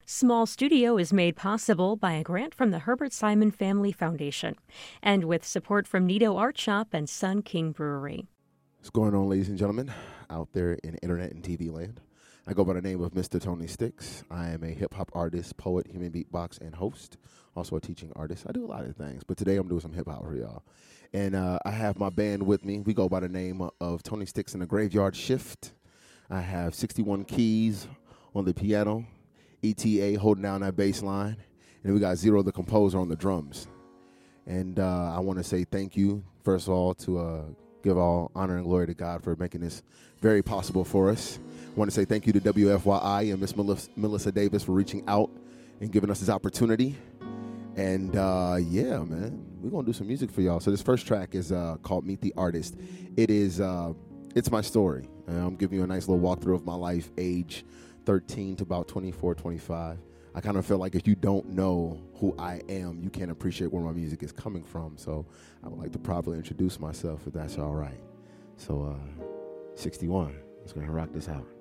Small Studio is made possible by a grant from the Herbert Simon Family Foundation and with support from Nito Art Shop and Sun King Brewery. What's going on, ladies and gentlemen, out there in internet and TV land? I go by the name of Mr. Tony Sticks. I am a hip-hop artist, poet, human beatbox, and host. Also a teaching artist. I do a lot of things, but today I'm doing some hip-hop for y'all. And I have my band with me. We go by the name of Tony Sticks and the Graveyard Shift. I have 61 keys on the piano, ETA holding down that bass line, and we got Zero the composer on the drums. And I want to say thank you, first of all, to give all honor and glory to God for making this very possible for us. I want to say thank you to WFYI and Miss Melissa Davis for reaching out and giving us this opportunity. And yeah, man, we're going to do some music for y'all. So this first track is called Meet the Artist. It is, it's my story. I'm giving you a nice little walkthrough of my life, age 13 to about 24, 25. I kind of feel like if you don't know who I am, you can't appreciate where my music is coming from. So I would like to properly introduce myself, if that's all right. So 61, let's go ahead and rock this out.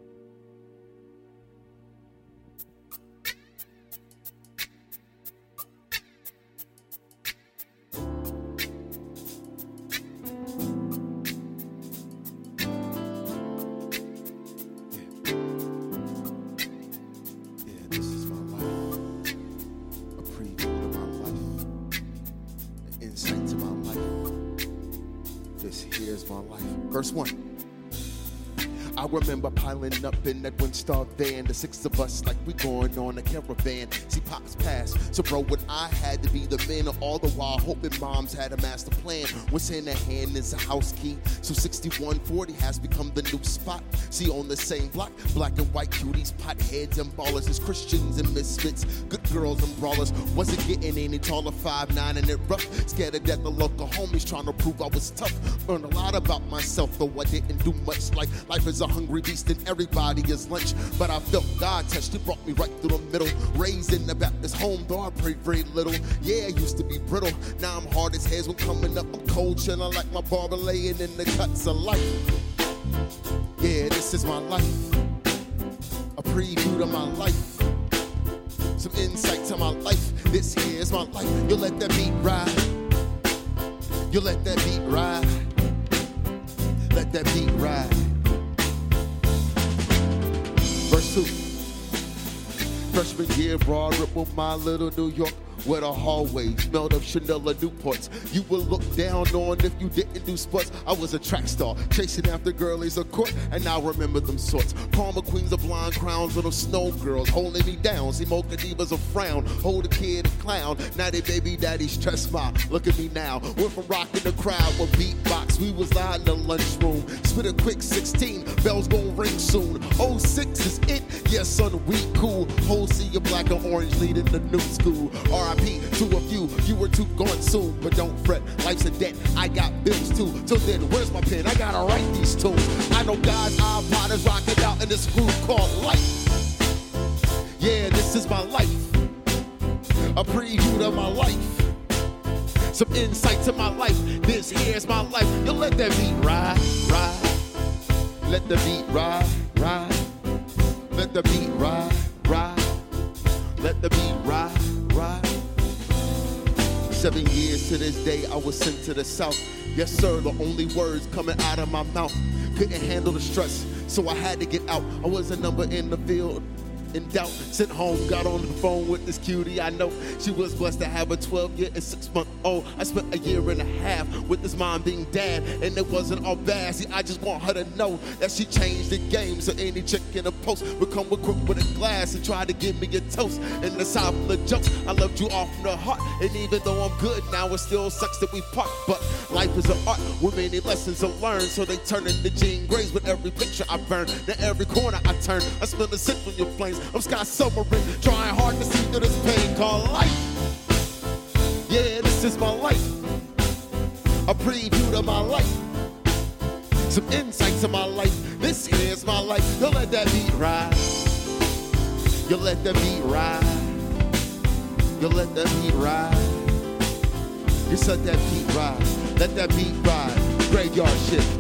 Verse 1. I remember piling up in that one-star van, the six of us like we going on a caravan. See, Pops passed, so bro, when I had to be the man, all the while hoping moms had a master plan. What's in her hand is a house key, so 6140 has become the new spot. See, on the same block, black and white cuties, potheads and ballers, is Christians and misfits, good girls and brawlers. Wasn't getting any taller, 5'9" and it rough. Scared to death, the local homies trying to prove I was tough. Learned a lot about myself, though I didn't do much. Like life is a hungry beast and everybody is lunch. But I felt God touched, it brought me right through the middle. Raised in the Baptist home, though I prayed very little. Yeah, I used to be brittle, now I'm hard as hairs when coming up. I'm cold, chillin' like my barber laying in the cuts of life. Yeah, this is my life, a preview to my life, some insight to my life. This here is my life. You let that beat ride, you let that beat ride, let that beat ride. Verse 2. Freshman year, broad ripple, my little New York, where the hallways smelled of Chanel or Newports. You would look down on if you didn't do sports. I was a track star, chasing after girlies of court, and I remember them sorts. Palmer queens of blonde crowns, little snow girls holding me down. See, mocha divas a frown, hold a kid a clown. Now they baby daddies stress my, look at me now. Went from rocking the crowd with beatbox, we was out in the lunchroom. Spit a quick 16, bells gon' ring soon. 06 is it, yes son, we cool. Whole see you black and orange leading the new school. R.I.P. to a few, you were too gone soon. But don't fret, life's a debt, I got bills too. Till then, where's my pen? I gotta write these tunes. I know God's iPod is rocking out in this groove called life. Yeah, this is my life, a preview to my life, some insight to my life. This here's my life. You let that beat ride, ride. Let the beat ride, ride. Let the beat ride, ride. Let the beat ride, ride. 7 years to this day, I was sent to the South. Yes, sir, the only words coming out of my mouth. Couldn't handle the stress, so I had to get out. I was a number in the field. In doubt, sent home, got on the phone with this cutie I know. She was blessed to have a 12-year and 6-month-old. I spent a year and a half with this mom being dad, and it wasn't all bad. See, I just want her to know that she changed the game, so any chick in a post would come with a glass and try to give me a toast. And the side full of jokes, I loved you off from the heart. And even though I'm good now, it still sucks that we part. But life is an art with many lessons to learn, so they turn into Jean Grays with every picture I burn. Now every corner I turn, I smell the scent from your flames. I'm Scott Submarine, trying hard to see through this pain called life. Yeah, this is my life, a preview to my life, some insight to my life. This here's my life. You let that beat ride, you let that beat ride, you let that beat ride. Just let that beat ride, let that beat ride. Graveyard Shift.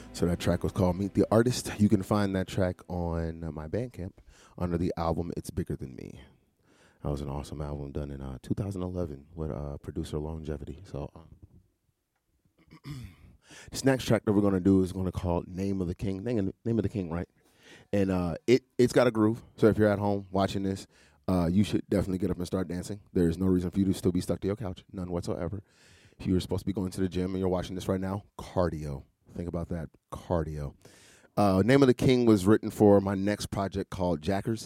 So that track was called Meet the Artist. You can find that track on my Bandcamp under the album It's Bigger Than Me. That was an awesome album done in 2011 with producer Longevity. So this next track that we're going to do is going to call Name of the King. Name of the King, right? And it's got a groove. So if you're at home watching this, you should definitely get up and start dancing. There is no reason for you to still be stuck to your couch. None whatsoever. If you're supposed to be going to the gym and you're watching this right now, cardio. Think about that, cardio. Name of the King was written for my next project called Jackers.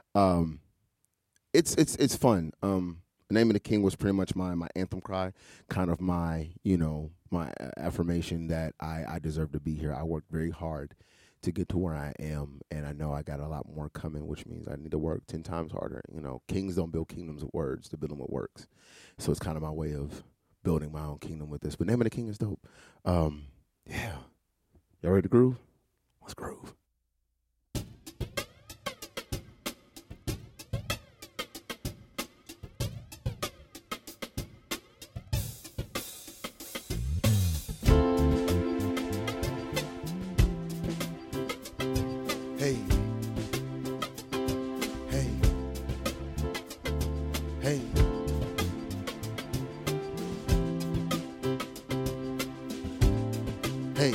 It's fun. Name of the King was pretty much my anthem cry, kind of my affirmation that I deserve to be here. I worked very hard to get to where I am, and I know I got a lot more coming, which means I need to work 10 times harder. Kings don't build kingdoms with words, they build them with works. So it's kind of my way of building my own kingdom with this. But Name of the King is dope. Yeah. Y'all ready to groove? Let's groove. Hey. Hey. Hey. Hey.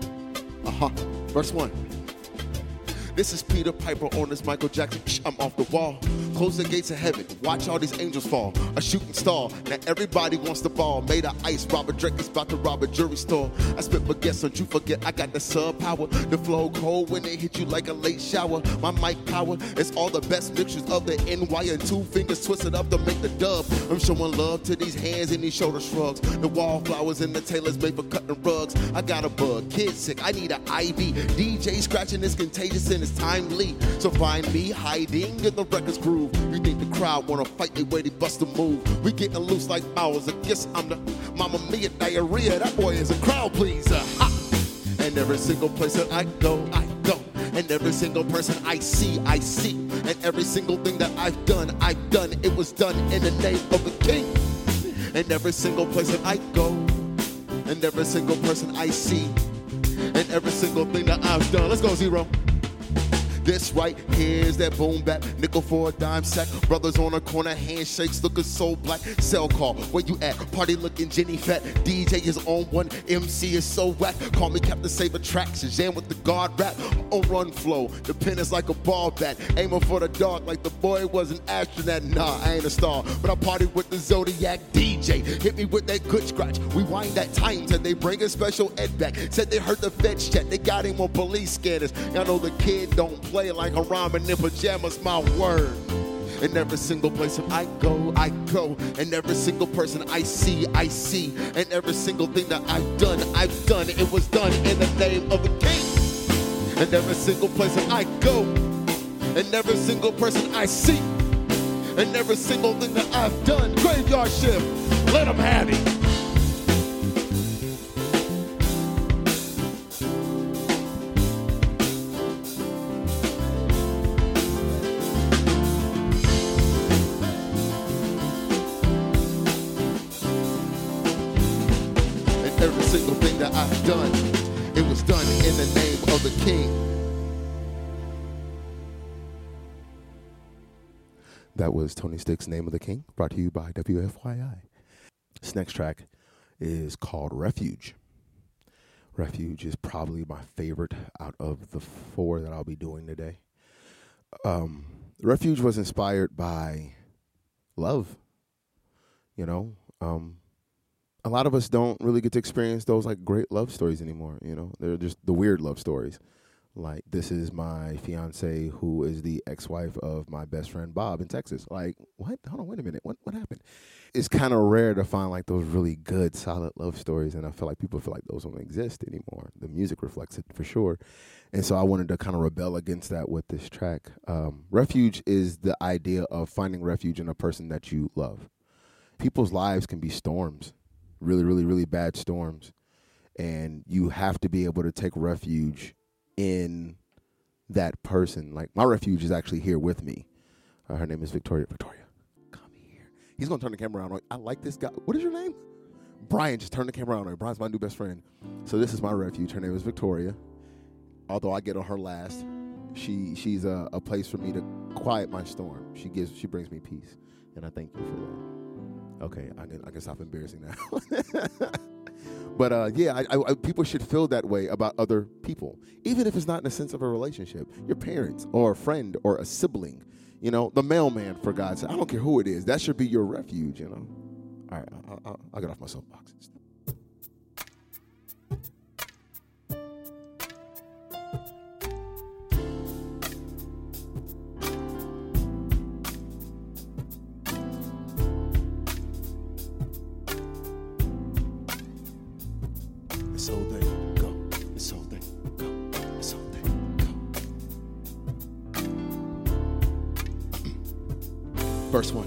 Verse 1. This is Peter Piper on this Michael Jackson. I'm off the wall. Close the gates of heaven. Watch all these angels fall. A shooting star. Now everybody wants the ball. Made of ice. Robert Drake is about to rob a jewelry store. I spit baguettes, don't you forget I got the sub power. The flow cold when they hit you like a late shower. My mic power is all the best mixtures of the NY and 2 fingers twisted up to make the dub. I'm showing love to these hands and these shoulder shrugs. The wallflowers and the tailors made for cutting rugs. I got a bug. Kid sick. I need an IV. DJ scratching is contagious and it's timely. So find me hiding in the record's groove. You think the crowd wanna fight, they way they bust a move. We getting loose like owls. I guess I'm the Mamma Mia diarrhea. That boy is a crowd pleaser. Ha! And every single place that I go. And every single person I see. And every single thing that I've done. It was done in the name of the King. And every single place that I go. And every single person I see. And every single thing that I've done. Let's go, Zero. This right here's that boom bap, nickel for a dime sack. Brothers on a corner, handshakes looking so black. Cell call, where you at? Party looking Jenny fat. DJ is on one, MC is so whack. Call me Captain Saber Tracks, jam with the guard rap. On run flow, the pen is like a ball bat. Aiming for the dark like the boy was an astronaut. Nah, I ain't a star, but I party with the Zodiac DJ. Hit me with that good scratch, rewind that time till they bring a special ed back. Said they heard the feds check, they got him on police scanners. Y'all know the kid don't play like a ramen in pajamas, my word. And every single place that I go. And every single person I see. And every single thing that I've done. It was done in the name of the King. And every single place that I go. And every single person I see. And every single thing that I've done. Graveyard shift, let them have it. Every single thing that I've done, it was done in the name of the King. That was Tony Stick's Name of the King, brought to you by WFYI. This next track is called Refuge. Refuge is probably my favorite out of the 4 that I'll be doing today. Refuge was inspired by love, a lot of us don't really get to experience those like great love stories anymore. They're just the weird love stories. Like, this is my fiance who is the ex-wife of my best friend Bob in Texas. Like, what? Hold on, wait a minute. What happened? It's kind of rare to find like those really good, solid love stories, and I feel like people feel like those don't exist anymore. The music reflects it for sure. And so I wanted to kind of rebel against that with this track. Refuge is the idea of finding refuge in a person that you love. People's lives can be storms. Really, really, really bad storms. And you have to be able to take refuge in that person. Like, my refuge is actually here with me. Her name is Victoria. Victoria, come here. He's going to turn the camera around. I like this guy. What is your name? Brian, just turn the camera on. Brian's my new best friend. So this is my refuge. Her name is Victoria. Although I get on her last, she's a place for me to quiet my storm. She brings me peace, and I thank you for that. Okay, I can stop embarrassing now. But I people should feel that way about other people, even if it's not in the sense of a relationship. Your parents or a friend or a sibling, the mailman, for God's sake. I don't care who it is. That should be your refuge, All right, I'll get off my soapbox. So they go, and so they go, and so they go. Verse 1.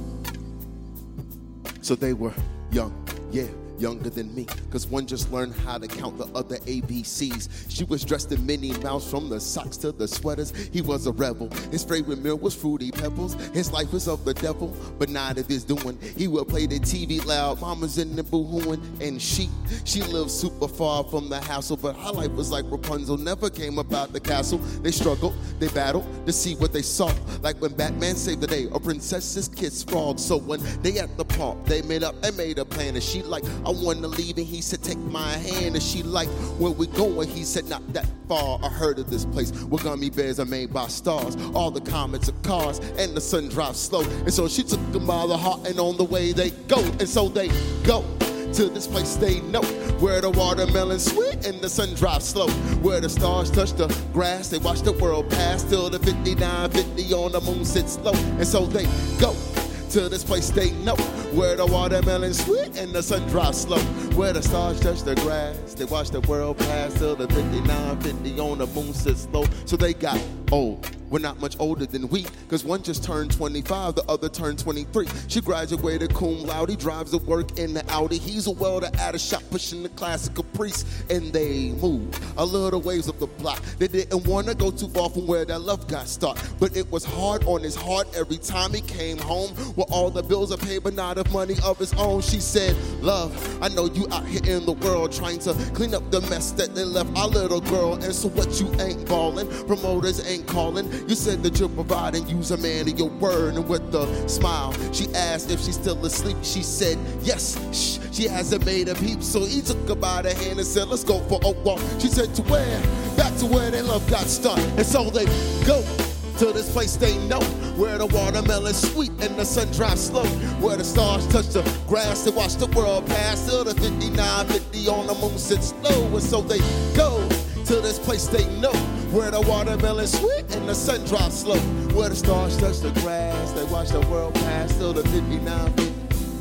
So they were young, younger than me, because one just learned how to count the other ABCs. She was dressed in Minnie Mouse, from the socks to the sweaters. He was a rebel. His favorite meal was Fruity Pebbles. His life was of the devil, but not of his doing. He would play the TV loud, mama's in the boo-hooing, and she lived super far from the hassle, but her life was like Rapunzel, never came about the castle. They struggled, they battled to see what they saw, like when Batman saved the day or princesses kissed frogs. So when they at the park, they made up and made a plan, and she like, I want to leave, and he said, take my hand, and she like, where we going? He said, not that far. I heard of this place where gummy bears are made by stars. All the comets are cars, and the sun drops slow. And so she took them by the heart, and on the way they go. And so they go to this place they know, where the watermelon's sweet and the sun drops slow, where the stars touch the grass. They watch the world pass till the 59:50 on the moon sits low. And so they go to this place they know, where the watermelon's sweet and the sun drops slow, where the stars touch the grass. They watch the world pass till the 59:50 on the moon sits low. So they got old. We're not much older than we, because one just turned 25, the other turned 23. She graduated cum laude, drives to work in the Audi. He's a welder at a shop pushing the classic Caprice. And they moved a little ways up the block. They didn't want to go too far from where that love got started, but it was hard on his heart every time he came home, where all the bills are paid but not of money of his own. She said, love, I know you out here in the world trying to clean up the mess that they left our little girl. And so what, you ain't ballin', promoters ain't calling. You said that you'll provide and use a man of your word. And with a smile, she asked if she's still asleep. She said, yes, shh, she hasn't made a peep. So he took her by the hand and said, let's go for a walk. She said, to where? Back to where their love got started. And so they go to this place they know, where the watermelon's sweet and the sun drops slow, where the stars touch the grass. They watch the world pass till the 59:50 on the moon sits low. And so they go to this place they know, where the watermelon's sweet and the sun drops slow, where the stars touch the grass. They watch the world pass till the 59:50.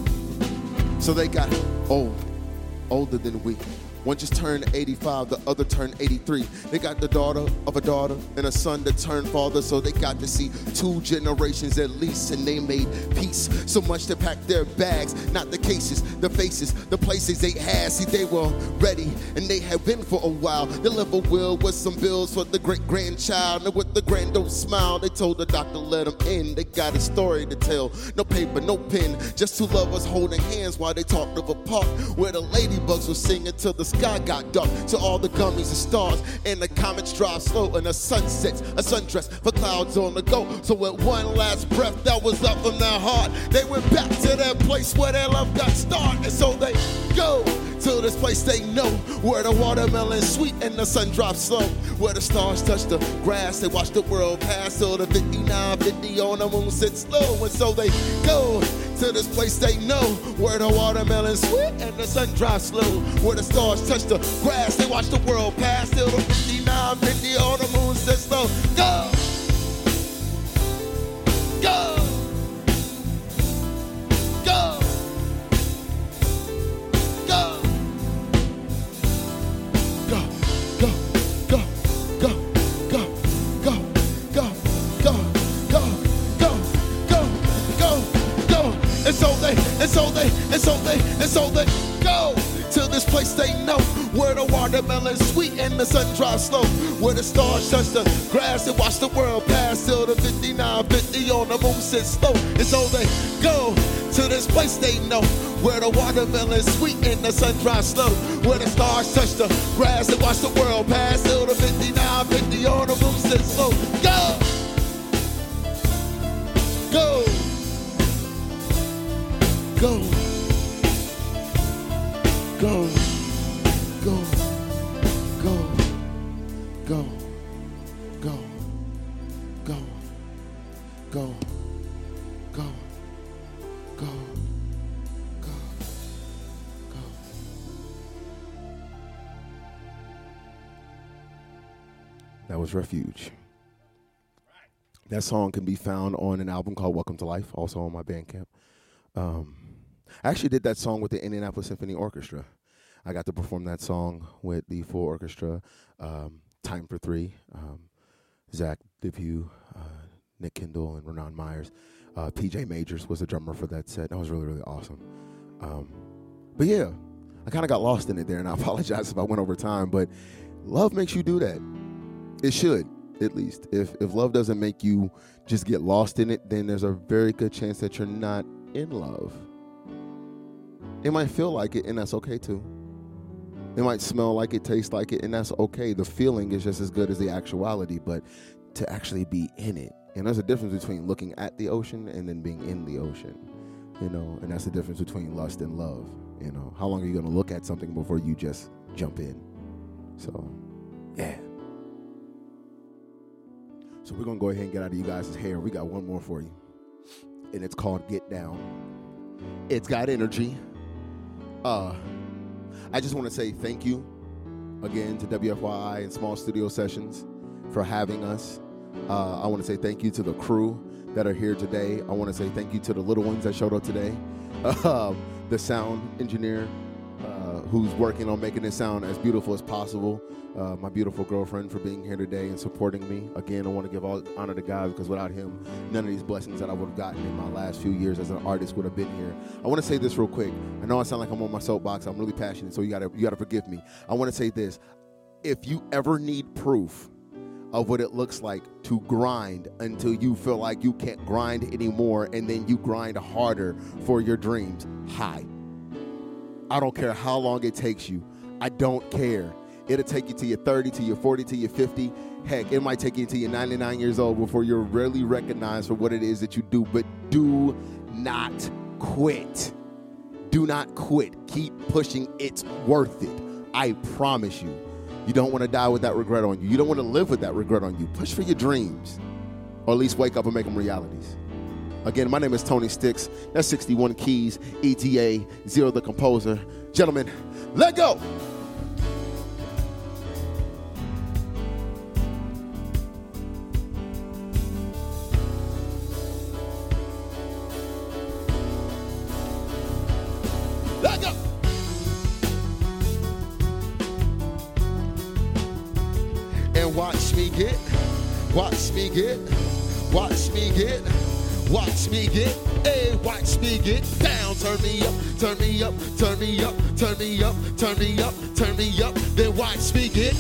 So they got older than we. One just turned 85, the other turned 83. They got the daughter of a daughter and a son that turned father, so they got to see 2 generations at least, and they made peace. So much to pack their bags, not the cases, the faces, the places they had. See, they were ready, and they had been for a while. They left a will with some bills for the great-grandchild, and with the grand old smile, they told the doctor let them in. They got a story to tell, no paper, no pen, just 2 lovers holding hands while they talked of a park, where the ladybugs were singing till the sky got dark, to all the gummies and stars, and the comets drive slow, and the sun sets, a sundress for clouds on the go. So with one last breath that was up from their heart, they went back to that place where their love got started. And so they go to this place they know, where the watermelon's sweet and the sun drops slow, where the stars touch the grass. They watch the world pass till the 59:50 on the moon sits low. And so they go to this place they know, where the watermelon's sweet and the sun drops slow, where the stars touch the grass. They watch the world pass till the 59:50 on the moon sits low. Go! Go! Go! Go! Go! Go! Go! Go! Go! Go! Go! Go! Go! Go! Go! Go! Go! And so they go to this place place they know, where the watermelon's sweet and the sun dries slow, where the stars touch the grass and watch the world pass till the 5950 on the moon sits slow. And so they go to this place they know, where the watermelon's sweet and the sun dries slow, where the stars touch the grass and watch the world pass till the 5950 on the moon sits slow. Go! Go! Go! Go! Go! Go! Go! Go! Go! Go! Go! Go! Go! Go! That was Refuge. That song can be found on an album called Welcome to Life, also on my Bandcamp. I actually did that song with the Indianapolis Symphony Orchestra. I got to perform that song with the full orchestra, Time for Three, Zach Depew, Nick Kendall, and Renan Myers. PJ Majors was the drummer for that set. That was really, really awesome. But yeah, I kind of got lost in it there, and I apologize if I went over time, but love makes you do that. It should, at least. If love doesn't make you just get lost in it, then there's a very good chance that you're not in love. It might feel like it, and that's okay too. It might smell like it, taste like it, and that's okay. The feeling is just as good as the actuality, but to actually be in it. And there's a difference between looking at the ocean and then being in the ocean, you know, and that's the difference between lust and love, you know. How long are you going to look at something before you just jump in? So, yeah. So we're going to go ahead and get out of you guys' hair. We got one more for you, and it's called Get Down. It's got energy. I just want to say thank you again to WFYI and Small Studio Sessions for having us. I want to say thank you to the crew that are here today. I want to say thank you to the little ones that showed up today. The sound engineer who's working on making it sound as beautiful as possible. My beautiful girlfriend for being here today and supporting me. Again, I want to give all honor to God, because without him, none of these blessings that I would have gotten in my last few years as an artist would have been here. I want to say this real quick. I know I sound like I'm on my soapbox. I'm really passionate, so you gotta forgive me. I want to say this. If you ever need proof of what it looks like to grind until you feel like you can't grind anymore, and then you grind harder for your dreams, hi. I don't care how long it takes you. I don't care. It'll take you to your 30, to your 40, to your 50. Heck, it might take you until you're 99 years old before you're really recognized for what it is that you do. But do not quit. Do not quit. Keep pushing. It's worth it. I promise you. You don't want to die with that regret on you. You don't want to live with that regret on you. Push for your dreams. Or at least wake up and make them realities. Again, my name is Tony Sticks. That's 61 Keys, ETA, Zero the Composer. Gentlemen, let go. Let go. And watch me get down, watch me get down. Turn me up, turn me up, turn me up, turn me up, turn me up, turn me up. Then watch me get.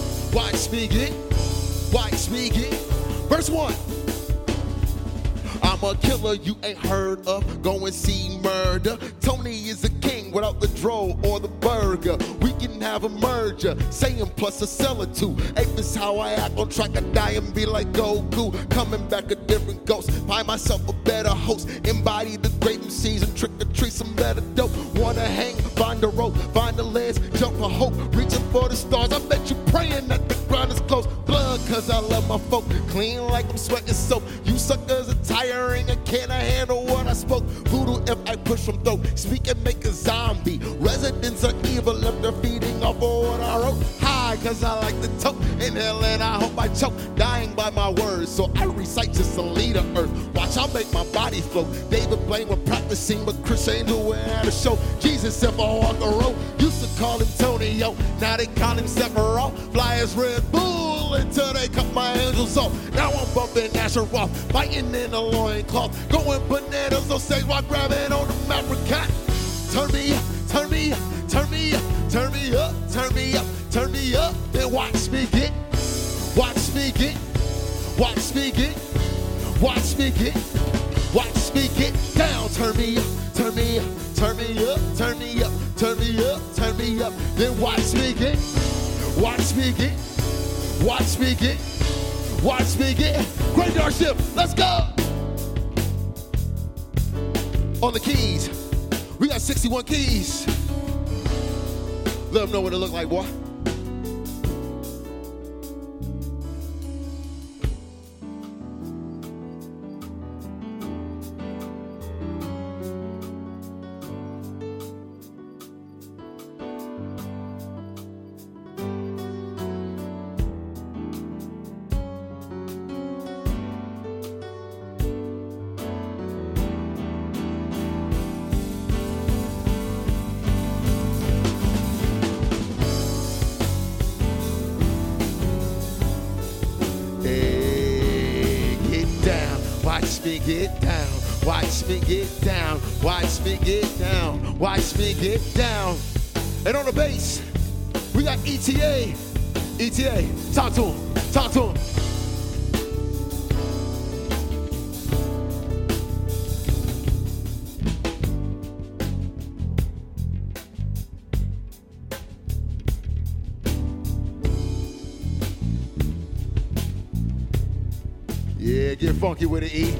Verse 1. I'm a killer you ain't heard of. Go and see murder. Tony is a king without the dro or the burger. We can have a merger, saying plus a cell or two. Hey, this how I act on track. I die and be like Goku. Coming back a different ghost. Find myself a better host. Embody the great MCs and trick or treat some better dope. Wanna hang, find a rope, find a ledge, jump for hope. Reaching for the stars. I bet you praying that the ground is close. Blood, cause I love my folk. Clean like I'm sweating soap. You suckers are tiring and can't handle what I spoke. Voodoo if I push them through. Speak and make a zombie. Residents are evil if they're feeding off of what I wrote. High cause I like to toke. Inhale and I hope I choke. Dying by my words, so I recite just to lead the earth. Watch, I'll make my body float. David Blaine was practicing, but Chris Angel went at a show. Jesus if I walk a road. Used to call him Tonyo, now they call him Sephiroth. Fly as Red Bull until they cut my angels off. Now I'm bumping Asher Roth, fighting in a loincloth. Going bananas on stage while grabbing on the apricot. Turn me up, turn me up, turn me up, turn me up, turn me up, turn me up. Then watch me get, watch me get, watch me get, watch me get, watch me get down. Turn me up, turn me up, turn me up, turn me up, turn me up, turn me up. Then watch me get, watch me get, watch me get, watch me get. Graveyard Shift, let's go. On the keys, we got 61 keys. Let them know what it look like, boy. Watch me get down, watch me get down, watch me get down, watch me get down. And on the bass, we got ETA. ETA, talk to him, talk to him. Yeah, get funky with an E.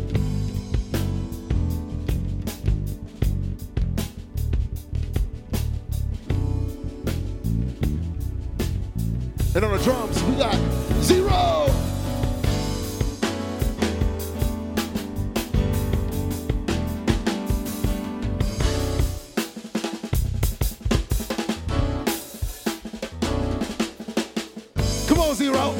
And on the drums, we got Zero. Come on, Zero.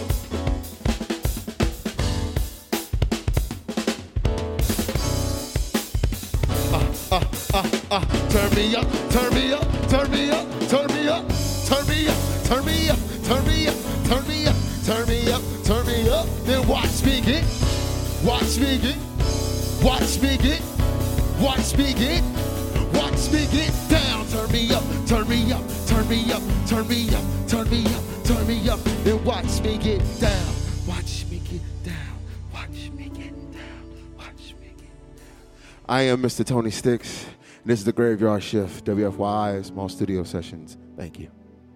Turn me up, turn me up, turn me up, turn me up, turn me up, turn me up, turn me up, turn me up, turn me up, turn me up. Then watch me get, watch me get, watch me get, watch me get, watch me get down. Turn me up, turn me up, turn me up, turn me up, turn me up, turn me up. Then watch me get down, watch me get down, watch me get down, watch me get down. I am Mr. Tony Sticks. And this is the Graveyard Shift, WFYI, Small Studio Sessions. Thank you.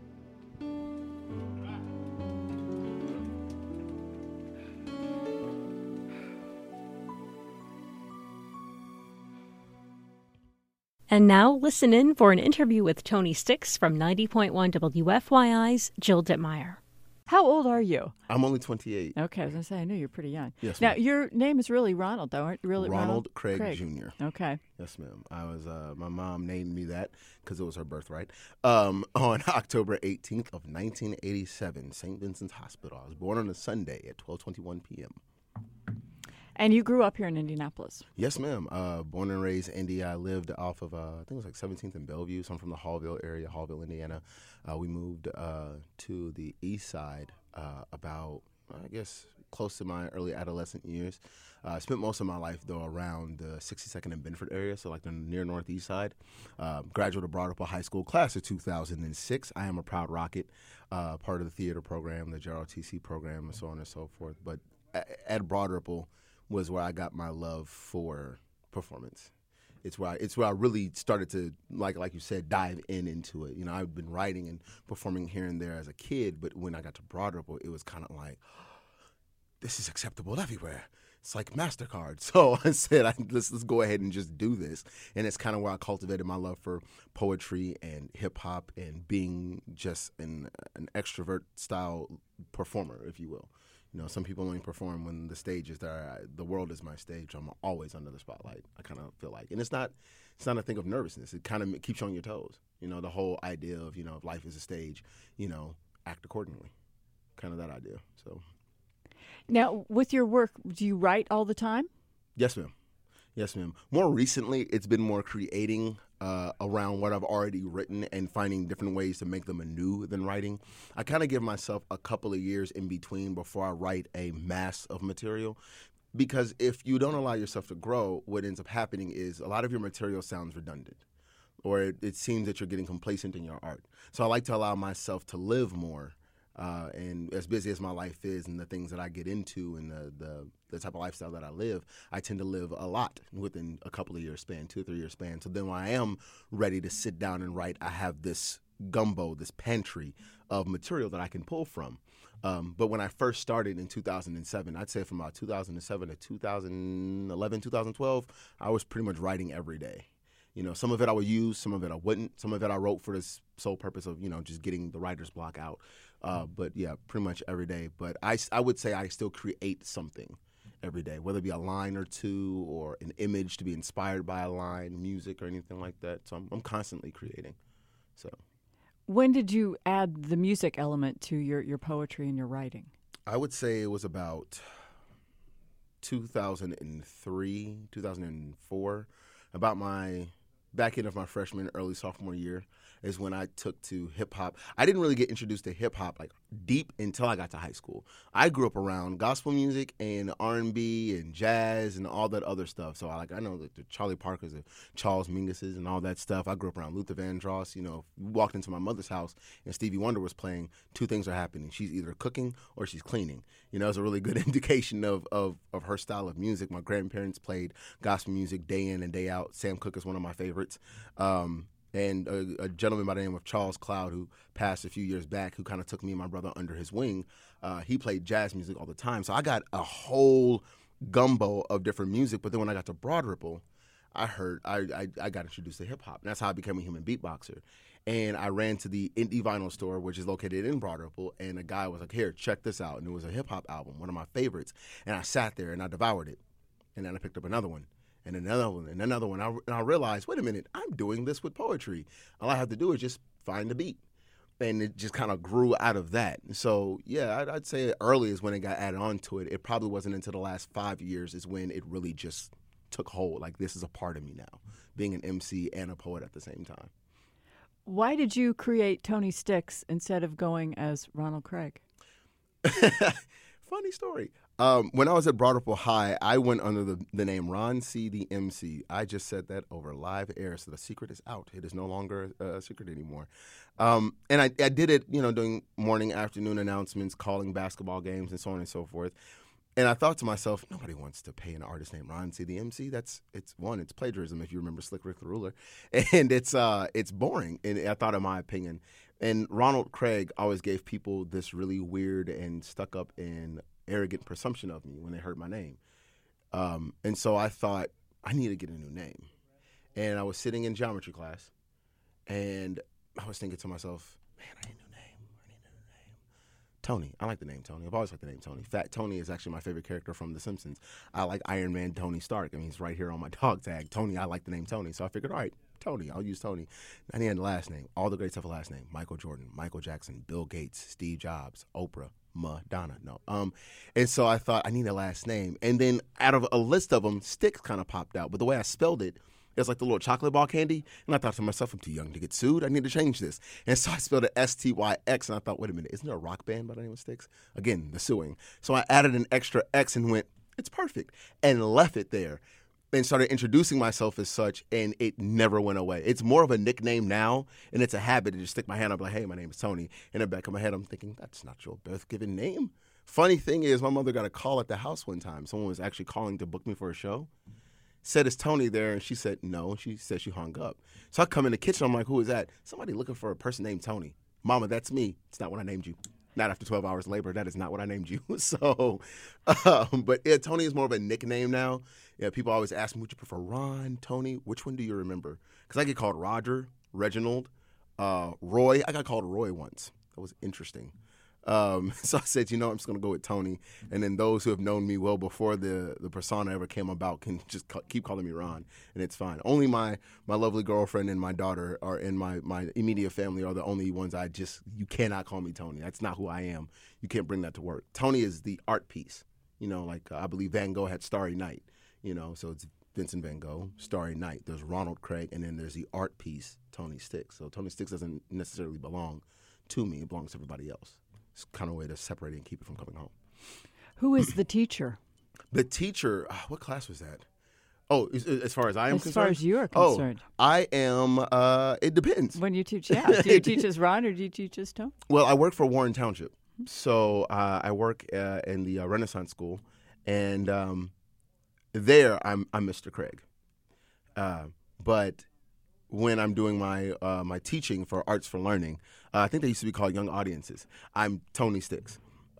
And now listen in for an interview with Tony Sticks from 90.1 WFYI's Jill Dittmeyer. How old are you? I'm only 28. Okay, I was going to say, I knew you're pretty young. Yes, now, ma'am. Your name is really Ronald, though, aren't you? Really, Ronald Craig Jr. Okay. Yes, ma'am. I was. My mom named me that because it was her birthright. On October 18th of 1987, St. Vincent's Hospital. I was born on a Sunday at 12:21 p.m. And you grew up here in Indianapolis? Yes, ma'am. Born and raised in Indy. I lived off of, I think it was like 17th and Bellevue. So I'm from the Hallville area, Hallville, Indiana. We moved to the east side about, I guess, close to my early adolescent years. I spent most of my life, though, around the 62nd and Benford area, so like the near northeast side. Graduate of Broad Ripple High School, class of 2006. I am a proud Rocket, part of the theater program, the JROTC program, and so on and so forth. But at Broad Ripple was where I got my love for performance. It's where I really started to, like you said, dive into it. You know, I've been writing and performing here and there as a kid, but when I got to Broad Ripple, it was kind of like, this is acceptable everywhere. It's like MasterCard. So I said, let's go ahead and just do this. And it's kind of where I cultivated my love for poetry and hip hop and being just an extrovert style performer, if you will. You know, some people only perform when the stage is there. The world is my stage. I'm always under the spotlight, I kind of feel like. And it's not a thing of nervousness. It kind of keeps you on your toes. You know, the whole idea of, if life is a stage, act accordingly. Kind of that idea. So. Now, with your work, do you write all the time? Yes, ma'am. Yes, ma'am. More recently, it's been more creating around what I've already written and finding different ways to make them anew than writing. I kind of give myself a couple of years in between before I write a mass of material, because if you don't allow yourself to grow, what ends up happening is a lot of your material sounds redundant. or it seems that you're getting complacent in your art. So I like to allow myself to live more. And as busy as my life is and the things that I get into and the type of lifestyle that I live, I tend to live a lot within a couple of years span, 2 or 3 years span. So then when I am ready to sit down and write, I have this gumbo, this pantry of material that I can pull from. But when I first started in 2007, I'd say from about 2007 to 2011, 2012, I was pretty much writing every day. You know, some of it I would use, some of it I wouldn't. Some of it I wrote for the sole purpose of, just getting the writer's block out. But yeah, pretty much every day. But I would say I still create something every day, whether it be a line or two or an image to be inspired by a line, music or anything like that. So I'm constantly creating. So When did you add the music element to your poetry and your writing? I would say it was about 2003, 2004, about my back end of my freshman, early sophomore year is when I took to hip hop. I didn't really get introduced to hip hop like deep until I got to high school. I grew up around gospel music and R&B and jazz and all that other stuff. So I know the Charlie Parkers and Charles Mingus's and all that stuff. I grew up around Luther Vandross. We walked into my mother's house and Stevie Wonder was playing. Two things are happening. She's either cooking or she's cleaning. It's a really good indication of her style of music. My grandparents played gospel music day in and day out. Sam Cooke is one of my favorites. And a gentleman by the name of Charles Cloud, who passed a few years back, who kind of took me and my brother under his wing, he played jazz music all the time. So I got a whole gumbo of different music. But then when I got to Broad Ripple, I got introduced to hip-hop. And that's how I became a human beatboxer. And I ran to the Indie Vinyl store, which is located in Broad Ripple, and a guy was like, here, check this out. And it was a hip-hop album, one of my favorites. And I sat there and I devoured it. And then I picked up another one. And another one, and another one. And I realized, wait a minute, I'm doing this with poetry. All I have to do is just find the beat. And it just kind of grew out of that. So, yeah, I'd say early is when it got added on to it. It probably wasn't until the last 5 years is when it really just took hold. Like, this is a part of me now, being an MC and a poet at the same time. Why did you create Tony Sticks instead of going as Ronald Craig? Funny story. When I was at Broad Ripple High, I went under the name Ron C. the MC. I just said that over live air, so the secret is out. It is no longer a secret anymore. And I did it, doing morning, afternoon announcements, calling basketball games, and so on and so forth. And I thought to myself, nobody wants to pay an artist named Ron C. the MC. It's plagiarism, if you remember Slick Rick the Ruler. And it's boring, and I thought, in my opinion. And Ronald Craig always gave people this really weird and stuck up and arrogant presumption of me when they heard my name. And so I thought, I need to get a new name. And I was sitting in geometry class, and I was thinking to myself, man, I need a new name. Tony. I like the name Tony. I've always liked the name Tony. Fat Tony is actually my favorite character from The Simpsons. I like Iron Man Tony Stark. I mean, he's right here on my dog tag. Tony, I like the name Tony. So I figured, all right, Tony, I'll use Tony. And he had the last name. All the greats have a last name. Michael Jordan, Michael Jackson, Bill Gates, Steve Jobs, Oprah, Madonna. No. And so I thought I need a last name. And then out of a list of them, Sticks kind of popped out. But the way I spelled it, it's like the little chocolate bar candy. And I thought to myself, I'm too young to get sued. I need to change this. And so I spelled it S-T-Y-X. And I thought, wait a minute, isn't there a rock band by the name of Sticks? Again, the suing. So I added an extra X and went, it's perfect. And left it there. And started introducing myself as such, and it never went away. It's more of a nickname now, and it's a habit to just stick my hand up like, hey, my name is Tony. In the back of my head, I'm thinking, that's not your birth-given name. Funny thing is, my mother got a call at the house one time. Someone was actually calling to book me for a show. Said, is Tony there? And she said, no. She said she hung up. So I come in the kitchen. I'm like, who is that? Somebody looking for a person named Tony. Mama, that's me. It's not what I named you. Not after 12 hours labor. That is not what I named you. So, but yeah, Tony is more of a nickname now. Yeah, people always ask me, would you prefer Ron, Tony? Which one do you remember? Because I get called Roger, Reginald, Roy. I got called Roy once. That was interesting. So I said, I'm just going to go with Tony. And then those who have known me well before the persona ever came about can just keep calling me Ron, and it's fine. Only my lovely girlfriend and my daughter are in my immediate family are the only ones you cannot call me Tony. That's not who I am. You can't bring that to work. Tony is the art piece. I believe Van Gogh had Starry Night, so it's Vincent Van Gogh, Starry Night. There's Ronald Craig, and then there's the art piece, Tony Sticks. So Tony Sticks doesn't necessarily belong to me. It belongs to everybody else. It's kind of a way to separate it and keep it from coming home. Who is the teacher? The teacher, what class was that? Oh, as far as I am concerned? As far as you are concerned. Oh, I am, it depends. When you teach, yeah. Do you teach as Ron or do you teach as Tony? Well, I work for Warren Township. So I work in the Renaissance School, and there I'm Mr. Craig. But when I'm doing my teaching for Arts for Learning, I think they used to be called Young Audiences, I'm Tony Sticks.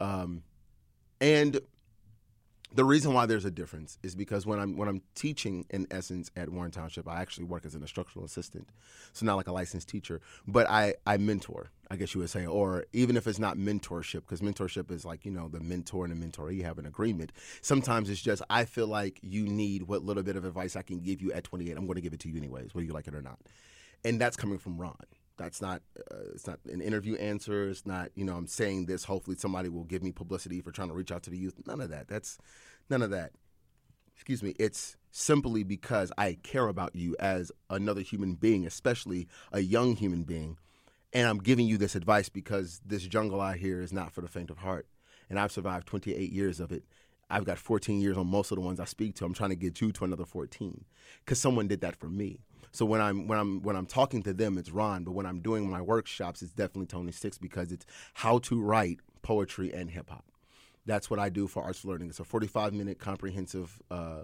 And the reason why there's a difference is because when I'm teaching, in essence, at Warren Township, I actually work as an instructional assistant, so not like a licensed teacher, but I mentor, I guess you would say, or even if it's not mentorship, because mentorship is like, the mentor and the mentoree have an agreement. Sometimes it's just, I feel like you need what little bit of advice I can give you at 28. I'm going to give it to you anyways, whether you like it or not. And that's coming from Ron. That's not, it's not an interview answer. It's not, I'm saying this, hopefully somebody will give me publicity for trying to reach out to the youth. None of that. None of that. Excuse me. It's simply because I care about you as another human being, especially a young human being. And I'm giving you this advice because this jungle out here is not for the faint of heart. And I've survived 28 years of it. I've got 14 years on most of the ones I speak to. I'm trying to get you to another 14 because someone did that for me. So when I'm talking to them, it's Ron. But when I'm doing my workshops, it's definitely Tony Sticks because it's how to write poetry and hip hop. That's what I do for Arts for Learning. It's a 45-minute comprehensive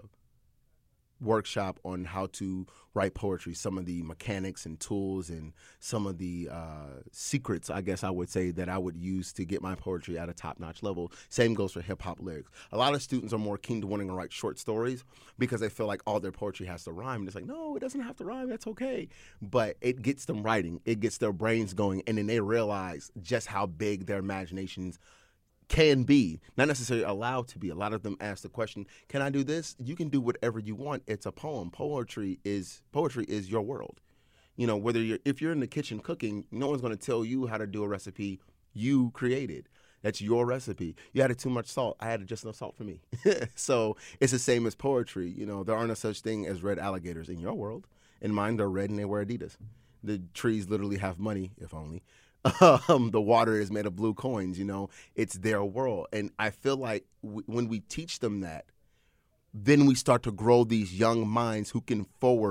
workshop on how to write poetry, some of the mechanics and tools and some of the secrets, I guess I would say, that I would use to get my poetry at a top-notch level. Same goes for hip-hop lyrics. A lot of students are more keen to wanting to write short stories because they feel like all their poetry has to rhyme. And it's like, no, it doesn't have to rhyme. That's okay. But it gets them writing. It gets their brains going. And then they realize just how big their imaginations can be, not necessarily allowed to be. A lot of them ask the question, can I do this? You can do whatever you want. It's a poem. Poetry is your world. If you're in the kitchen cooking, no one's going to tell you how to do a recipe you created. That's your recipe. You added too much salt. I added just enough salt for me. So it's the same as poetry. There are no such thing as red alligators in your world. In mine, they're red and they wear Adidas. The trees literally have money, if only. The water is made of blue coins, it's their world. And I feel like when we teach them that, then we start to grow these young minds who can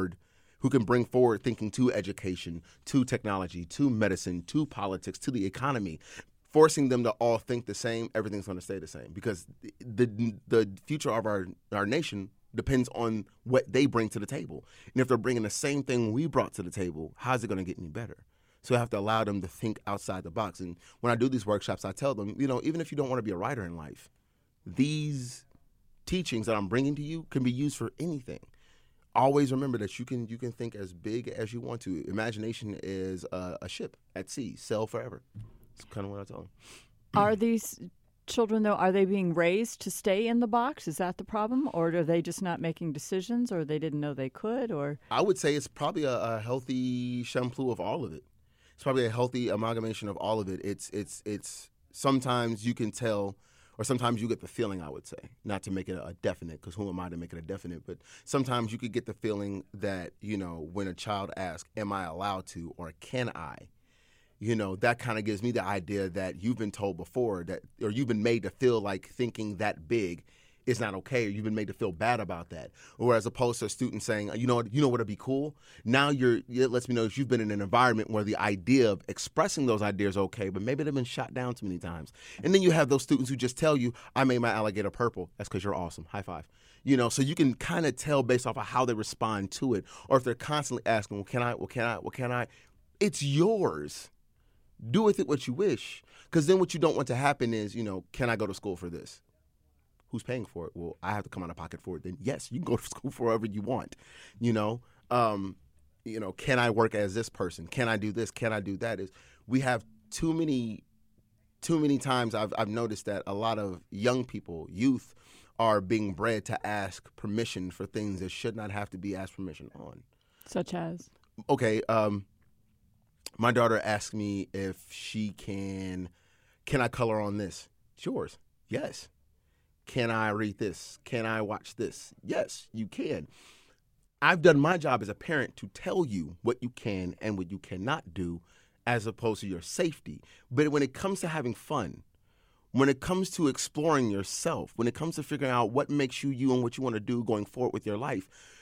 bring forward thinking to education, to technology, to medicine, to politics, to the economy. Forcing them to all think the same, everything's going to stay the same because the future of our nation depends on what they bring to the table. And if they're bringing the same thing we brought to the table, how's it going to get any better? So I have to allow them to think outside the box. And when I do these workshops, I tell them, even if you don't want to be a writer in life, these teachings that I'm bringing to you can be used for anything. Always remember that you can think as big as you want to. Imagination is a ship at sea, sail forever. That's kind of what I tell them. Are these children, though, are they being raised to stay in the box? Is that the problem? Or are they just not making decisions, or they didn't know they could? Or I would say it's probably a healthy shampoo of all of it. It's probably a healthy amalgamation of all of it. It's sometimes you can tell, or sometimes you get the feeling, I would say, not to make it a definite, because who am I to make it a definite, but sometimes you could get the feeling that, when a child asks, am I allowed to, or can I, that kind of gives me the idea that you've been told before that, or you've been made to feel like thinking that big is not okay, or you've been made to feel bad about that. Or as opposed to a student saying, you know what would be cool? Now it lets me know that you've been in an environment where the idea of expressing those ideas is okay, but maybe they've been shot down too many times. And then you have those students who just tell you, I made my alligator purple. That's because you're awesome. High five. So you can kind of tell based off of how they respond to it. Or if they're constantly asking, well, can I? It's yours. Do with it what you wish. Because then what you don't want to happen is, can I go to school for this? Who's paying for it? Well, I have to come out of pocket for it. Then yes, you can go to school for whatever you want. Can I work as this person? Can I do this? Can I do that? We have too many times I've noticed that a lot of young people, youth, are being bred to ask permission for things that should not have to be asked permission on. Such as? Okay, my daughter asked me if she can I color on this? It's yours. Yes. Can I read this? Can I watch this? Yes, you can. I've done my job as a parent to tell you what you can and what you cannot do as opposed to your safety. But when it comes to having fun, when it comes to exploring yourself, when it comes to figuring out what makes you you and what you want to do going forward with your life,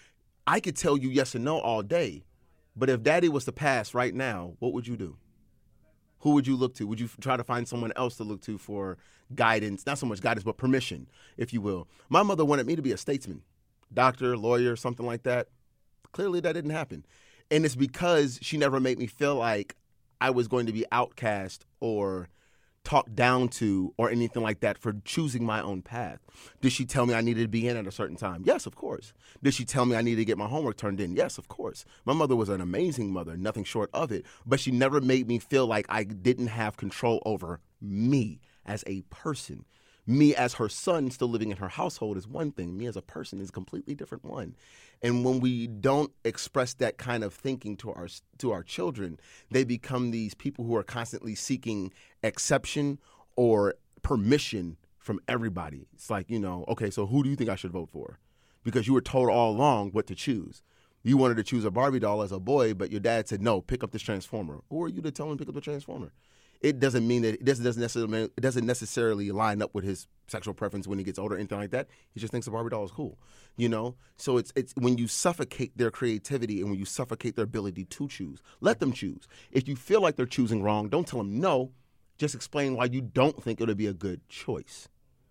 I could tell you yes and no all day, but if daddy was to pass right now, what would you do? Who would you look to? Would you try to find someone else to look to for guidance? Not so much guidance, but permission, if you will. My mother wanted me to be a statesman, doctor, lawyer, something like that. Clearly that didn't happen. And it's because she never made me feel like I was going to be outcast or talked down to or anything like that for choosing my own path. Did she tell me I needed to be in at a certain time? Yes, of course. Did she tell me I needed to get my homework turned in? Yes, of course. My mother was an amazing mother, nothing short of it, but she never made me feel like I didn't have control over me as a person. Me as her son still living in her household is one thing. Me as a person is a completely different one. And when we don't express that kind of thinking to our children, they become these people who are constantly seeking exception or permission from everybody. It's like, okay, so who do you think I should vote for? Because you were told all along what to choose. You wanted to choose a Barbie doll as a boy, but your dad said, no, pick up this Transformer. Who are you to tell him to pick up the Transformer? It doesn't mean that it doesn't necessarily line up with his sexual preference when he gets older or anything like that. He just thinks a Barbie doll is cool, So it's when you suffocate their creativity and when you suffocate their ability to choose, let them choose. If you feel like they're choosing wrong, don't tell them no. Just explain why you don't think it'll be a good choice.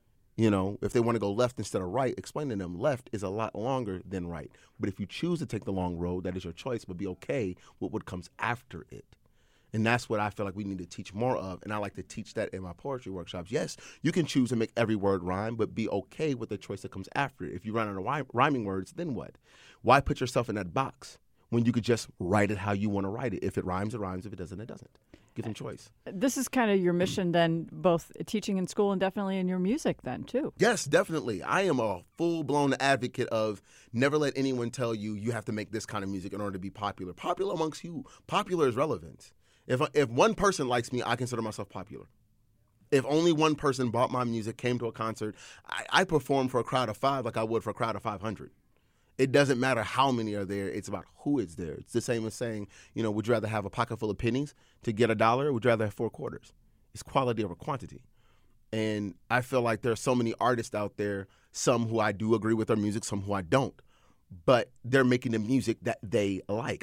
If they want to go left instead of right, explain to them left is a lot longer than right. But if you choose to take the long road, that is your choice, but be okay with what comes after it. And that's what I feel like we need to teach more of. And I like to teach that in my poetry workshops. Yes, you can choose to make every word rhyme, but be okay with the choice that comes after it. If you run out of rhyming words, then what? Why put yourself in that box when you could just write it how you want to write it? If it rhymes, it rhymes. If it doesn't, it doesn't. Give them choice. This is kind of your mission then, both teaching in school and definitely in your music then, too. Yes, definitely. I am a full-blown advocate of never let anyone tell you you have to make this kind of music in order to be popular. Popular amongst you. Popular is relevant. If one person likes me, I consider myself popular. If only one person bought my music, came to a concert, I perform for a crowd of 5 like I would for a crowd of 500. It doesn't matter how many are there. It's about who is there. It's the same as saying, would you rather have a pocket full of pennies to get $1 or would you rather have 4 quarters? It's quality over quantity. And I feel like there are so many artists out there, some who I do agree with their music, some who I don't. But they're making the music that they like.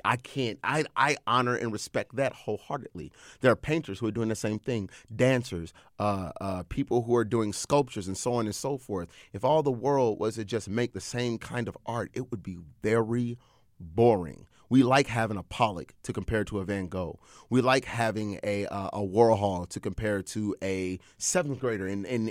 I honor and respect that wholeheartedly. There are painters who are doing the same thing, dancers, people who are doing sculptures and so on and so forth. If all the world was to just make the same kind of art, it would be very boring. We like having a Pollock to compare to a Van Gogh. We like having a Warhol to compare to a 7th grader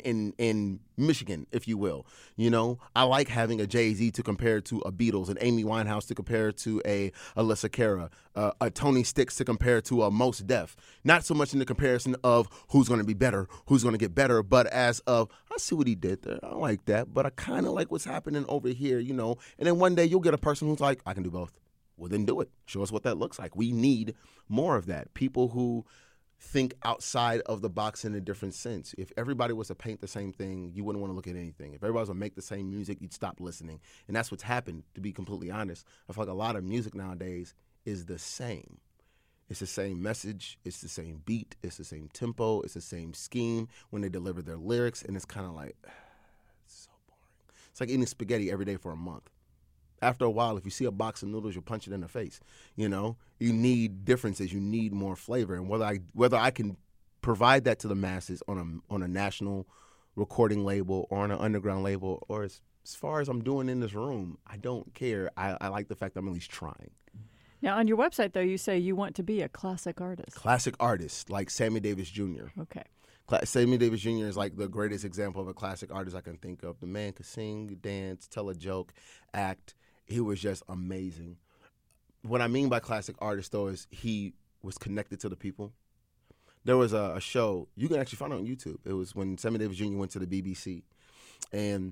in Michigan, if you will. I like having a Jay-Z to compare to a Beatles, an Amy Winehouse to compare to a Alyssa Cara, a Tony Sticks to compare to a Mos Def. Not so much in the comparison of who's going to be better, who's going to get better, but as of, I see what he did there. I like that, but I kind of like what's happening over here, And then one day you'll get a person who's like, I can do both. Well, then do it. Show us what that looks like. We need more of that. People who think outside of the box in a different sense. If everybody was to paint the same thing, you wouldn't want to look at anything. If everybody was to make the same music, you'd stop listening. And that's what's happened, to be completely honest. I feel like a lot of music nowadays is the same. It's the same message. It's the same beat. It's the same tempo. It's the same scheme when they deliver their lyrics. And it's kind of like, it's so boring. It's like eating spaghetti every day for a month. After a while, if you see a box of noodles, you'll punch it in the face. You need differences. You need more flavor. And whether I can provide that to the masses on a national recording label or on an underground label, or as far as I'm doing in this room, I don't care. I like the fact that I'm at least trying. Now, on your website, though, you say you want to be a classic artist. Classic artist, like Sammy Davis Jr. Okay. Sammy Davis Jr. is like the greatest example of a classic artist I can think of. The man could sing, dance, tell a joke, act. He was just amazing. What I mean by classic artist, though, is he was connected to the people. There was a show, you can actually find it on YouTube. It was when Sammy Davis Jr. went to the BBC. And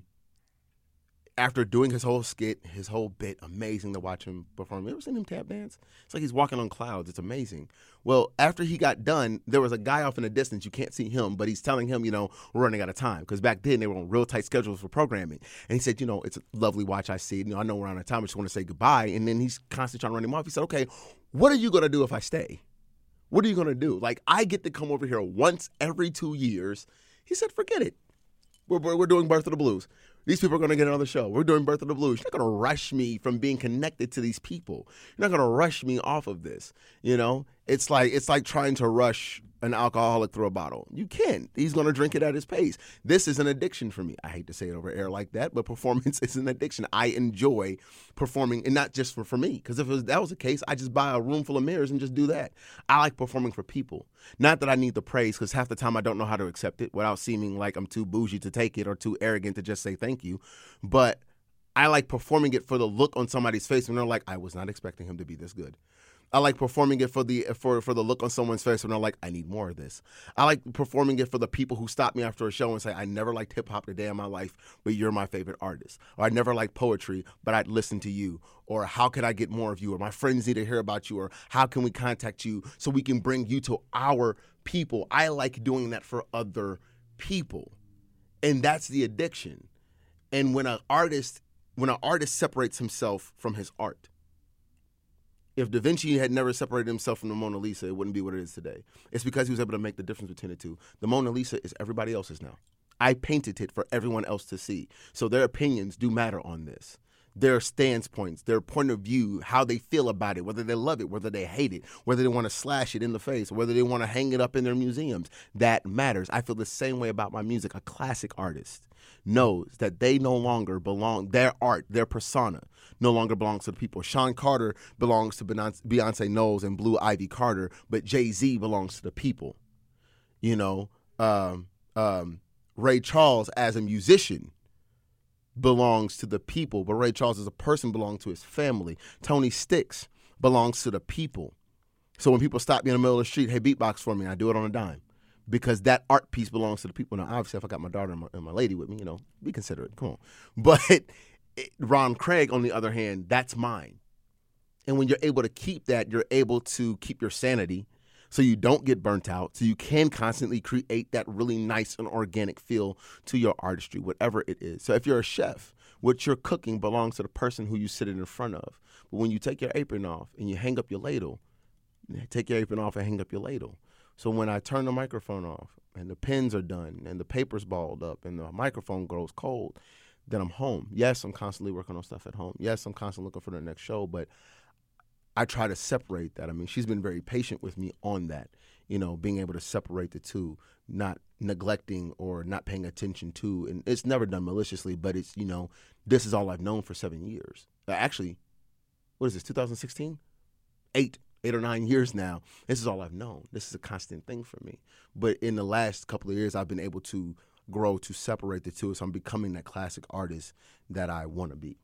after doing his whole skit, his whole bit, amazing to watch him perform. You ever seen him tap dance? It's like he's walking on clouds. It's amazing. Well, after he got done, there was a guy off in the distance. You can't see him, but he's telling him, we're running out of time. Because back then, they were on real tight schedules for programming. And he said, it's a lovely watch I see. I know we're out of time. I just want to say goodbye. And then he's constantly trying to run him off. He said, okay, what are you going to do if I stay? What are you going to do? Like, I get to come over here once every 2 years. He said, forget it. We're doing Birth of the Blues. These people are going to get another show. We're doing Birth of the Blues. You're not going to rush me from being connected to these people. You're not going to rush me off of this. You know, it's like trying to rush an alcoholic through a bottle. You can't. He's going to drink it at his pace. This is an addiction for me. I hate to say it over air like that, but performance is an addiction. I enjoy performing, and not just for me, because if that was the case, I just buy a room full of mirrors and just do that. I like performing for people. Not that I need the praise, because half the time I don't know how to accept it without seeming like I'm too bougie to take it or too arrogant to just say thank you. But I like performing it for the look on somebody's face when they're like, I was not expecting him to be this good. I like performing it for the look on someone's face when they're like, I need more of this. I like performing it for the people who stop me after a show and say, I never liked hip-hop a day in my life, but you're my favorite artist. Or I never liked poetry, but I'd listen to you. Or how can I get more of you? Or my friends need to hear about you. Or how can we contact you so we can bring you to our people? I like doing that for other people. And that's the addiction. And when an artist separates himself from his art, if Da Vinci had never separated himself from the Mona Lisa, it wouldn't be what it is today. It's because he was able to make the difference between the two. The Mona Lisa is everybody else's now. I painted it for everyone else to see. So their opinions do matter on this. Their stance points, their point of view, how they feel about it, whether they love it, whether they hate it, whether they want to slash it in the face, whether they want to hang it up in their museums. That matters. I feel the same way about my music. A classic artist knows that they no longer belong, their art, their persona no longer belongs to the people. Sean Carter belongs to Beyonce Knowles and Blue Ivy Carter, but Jay-Z belongs to the people. You know, Ray Charles as a musician belongs to the people, but Ray Charles as a person belongs to his family. Tony Sticks belongs to the people. So when people stop me in the middle of the street, hey, beatbox for me, I do it on a dime. Because that art piece belongs to the people. Now, obviously, if I got my daughter and my lady with me, you know, be considerate. Come on. But Ron Craig, on the other hand, that's mine. And when you're able to keep that, you're able to keep your sanity so you don't get burnt out, so you can constantly create that really nice and organic feel to your artistry, whatever it is. So if you're a chef, what you're cooking belongs to the person who you sit in front of. But when you take your apron off and you hang up your ladle, take your apron off and hang up your ladle. So when I turn the microphone off and the pens are done and the paper's balled up and the microphone grows cold, then I'm home. Yes, I'm constantly working on stuff at home. Yes, I'm constantly looking for the next show, but I try to separate that. I mean, she's been very patient with me on that, you know, being able to separate the two, not neglecting or not paying attention to. And it's never done maliciously, but it's, you know, this is all I've known for 7 years. Actually, what is this, 2016? 8 or 9 years now. This is all I've known. This is a constant thing for me. But in the last couple of years, I've been able to grow to separate the two. So I'm becoming that classic artist that I want to be.